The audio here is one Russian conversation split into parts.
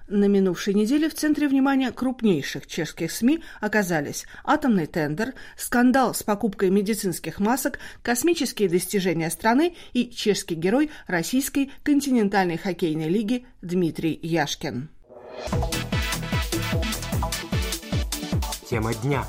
На минувшей неделе в центре внимания крупнейших чешских СМИ оказались атомный тендер, скандал с покупкой медицинских масок, космические достижения страны и чешский герой Российской континентальной хоккейной лиги Дмитрий Яшкин. Тема дня.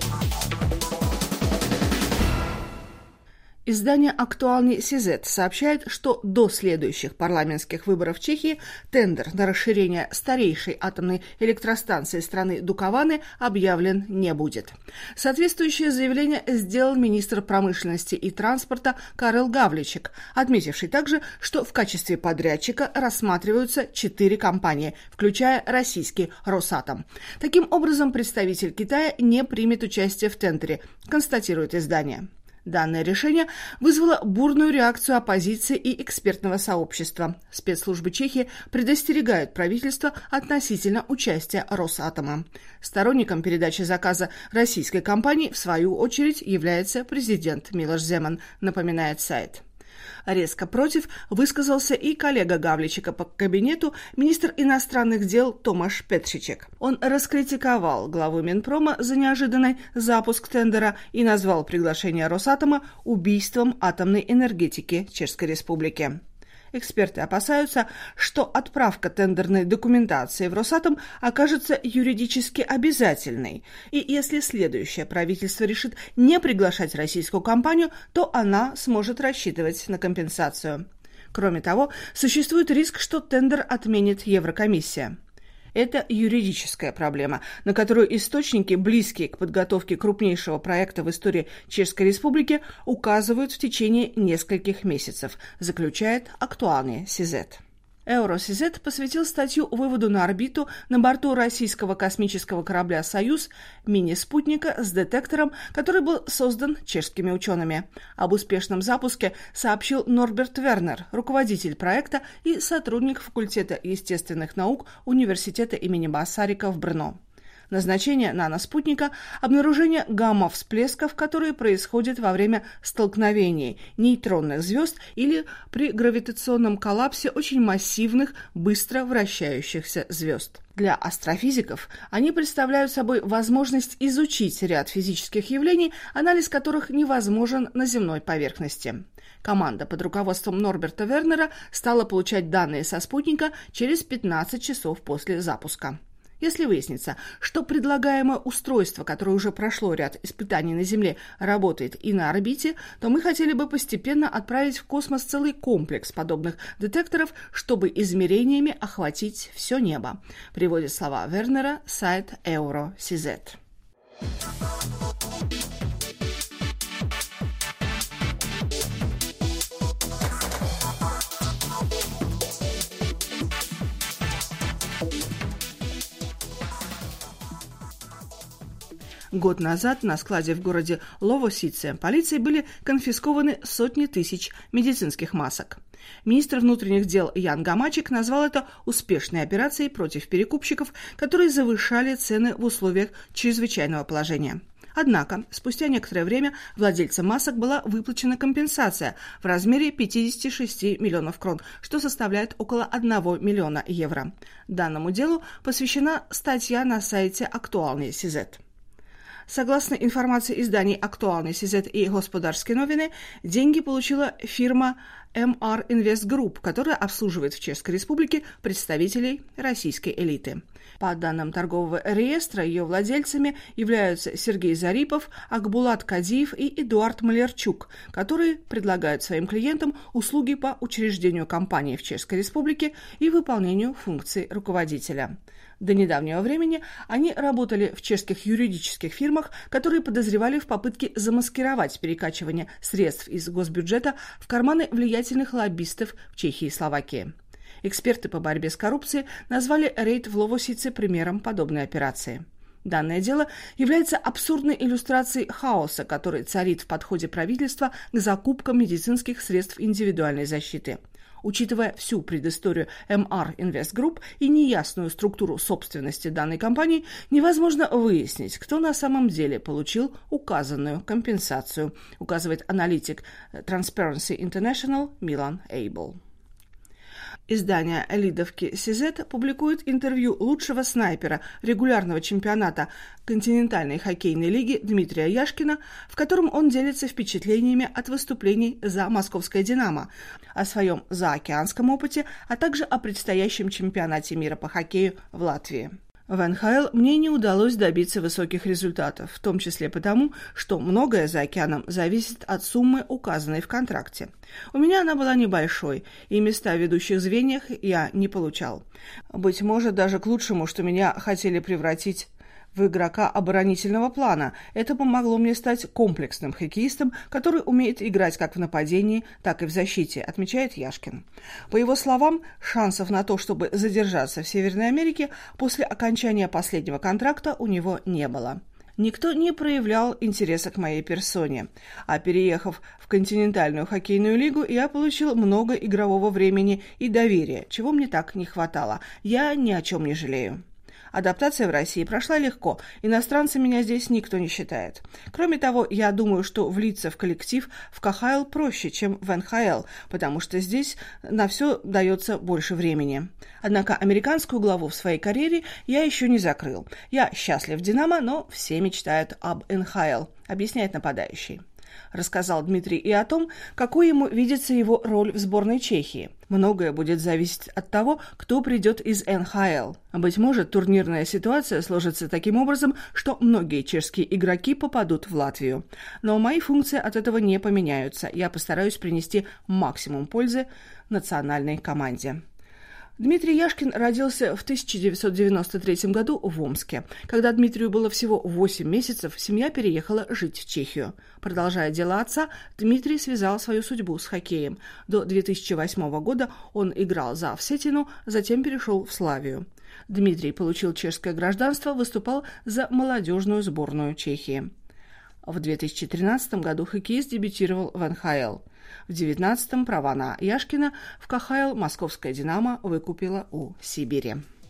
Издание «Актуальный СИЗЕТ» сообщает, что до следующих парламентских выборов в Чехии тендер на расширение старейшей атомной электростанции страны Дукованы объявлен не будет. Соответствующее заявление сделал министр промышленности и транспорта Карел Гавличек, отметивший также, что в качестве подрядчика рассматриваются 4 компании, включая российский «Росатом». Таким образом, представитель Китая не примет участие в тендере, констатирует издание. Данное решение вызвало бурную реакцию оппозиции и экспертного сообщества. Спецслужбы Чехии предостерегают правительство относительно участия Росатома. Сторонником передачи заказа российской компании, в свою очередь, является президент Милош Земан, напоминает сайт. Резко против высказался и коллега Гавличика по кабинету, министр иностранных дел Томаш Петричек. Он раскритиковал главу Минпрома за неожиданный запуск тендера и назвал приглашение Росатома убийством атомной энергетики Чешской Республики. Эксперты опасаются, что отправка тендерной документации в Росатом окажется юридически обязательной, и если следующее правительство решит не приглашать российскую компанию, то она сможет рассчитывать на компенсацию. Кроме того, существует риск, что тендер отменит Еврокомиссия. Это юридическая проблема, на которую источники, близкие к подготовке крупнейшего проекта в истории Чешской Республики, указывают в течение нескольких месяцев, заключает «Актуальный СИЗЕТ». Евросизет посвятил статью выводу на орбиту на борту российского космического корабля «Союз» мини-спутника с детектором, который был создан чешскими учеными. Об успешном запуске сообщил Норберт Вернер, руководитель проекта и сотрудник факультета естественных наук Университета имени Басарика в Брно. Назначение наноспутника – обнаружение гамма-всплесков, которые происходят во время столкновений нейтронных звезд или при гравитационном коллапсе очень массивных, быстро вращающихся звезд. Для астрофизиков они представляют собой возможность изучить ряд физических явлений, анализ которых невозможен на земной поверхности. Команда под руководством Норберта Вернера стала получать данные со спутника через 15 часов после запуска. Если выяснится, что предлагаемое устройство, которое уже прошло ряд испытаний на Земле, работает и на орбите, то мы хотели бы постепенно отправить в космос целый комплекс подобных детекторов, чтобы измерениями охватить все небо. Приводит слова Вернера сайт Евросизет. Год назад на складе в городе Ловосице полицией были конфискованы сотни тысяч медицинских масок. Министр внутренних дел Ян Гамачик назвал это успешной операцией против перекупщиков, которые завышали цены в условиях чрезвычайного положения. Однако, спустя некоторое время владельцам масок была выплачена компенсация в размере 56 миллионов крон, что составляет около 1 миллиона евро. Данному делу посвящена статья на сайте «Актуальный СИЗЕТ». Согласно информации изданий «Актуальный СИЗЕТ» и «Господарские новины», деньги получила фирма MR Invest Group, которая обслуживает в Чешской Республике представителей российской элиты. По данным торгового реестра, ее владельцами являются Сергей Зарипов, Акбулат Кадиев и Эдуард Малярчук, которые предлагают своим клиентам услуги по учреждению компании в Чешской Республике и выполнению функций руководителя. До недавнего времени они работали в чешских юридических фирмах, которые подозревали в попытке замаскировать перекачивание средств из госбюджета в карманы влиятельных лоббистов в Чехии и Словакии. Эксперты по борьбе с коррупцией назвали рейд в Ловосице примером подобной операции. Данное дело является абсурдной иллюстрацией хаоса, который царит в подходе правительства к закупкам медицинских средств индивидуальной защиты. Учитывая всю предысторию MR Invest Group и неясную структуру собственности данной компании, невозможно выяснить, кто на самом деле получил указанную компенсацию, указывает аналитик Transparency International Милан Эйбл. Издание «Лидовки СИЗ» публикует интервью лучшего снайпера регулярного чемпионата континентальной хоккейной лиги Дмитрия Яшкина, в котором он делится впечатлениями от выступлений за московское «Динамо», о своем заокеанском опыте, а также о предстоящем чемпионате мира по хоккею в Латвии. В НХЛ мне не удалось добиться высоких результатов, в том числе потому, что многое за океаном зависит от суммы, указанной в контракте. У меня она была небольшой, и места в ведущих звеньях я не получал. Быть может, даже к лучшему, что меня хотели превратить в игрока оборонительного плана. Это помогло мне стать комплексным хоккеистом, который умеет играть как в нападении, так и в защите, отмечает Яшкин. По его словам, шансов на то, чтобы задержаться в Северной Америке после окончания последнего контракта у него не было. Никто не проявлял интереса к моей персоне, а переехав в континентальную хоккейную лигу, я получил много игрового времени и доверия, чего мне так не хватало. Я ни о чем не жалею. Адаптация в России прошла легко, иностранцем меня здесь никто не считает. Кроме того, я думаю, что влиться в коллектив в КХЛ проще, чем в НХЛ, потому что здесь на все дается больше времени. Однако американскую главу в своей карьере я еще не закрыл. Я счастлив в «Динамо», но все мечтают об НХЛ, объясняет нападающий. Рассказал Дмитрий и о том, какой ему видится его роль в сборной Чехии. Многое будет зависеть от того, кто придет из НХЛ. Быть может, турнирная ситуация сложится таким образом, что многие чешские игроки попадут в Латвию. Но мои функции от этого не поменяются. Я постараюсь принести максимум пользы национальной команде. Дмитрий Яшкин родился в 1993 году в Омске. Когда Дмитрию было всего 8 месяцев, семья переехала жить в Чехию. Продолжая дело отца, Дмитрий связал свою судьбу с хоккеем. До 2008 года он играл за Всетину, затем перешел в Славию. Дмитрий получил чешское гражданство, выступал за молодежную сборную Чехии. В 2013 году хоккеист дебютировал в НХЛ. В 2019-м права на Яшкина в КХЛ московская «Динамо» выкупила у Сибири.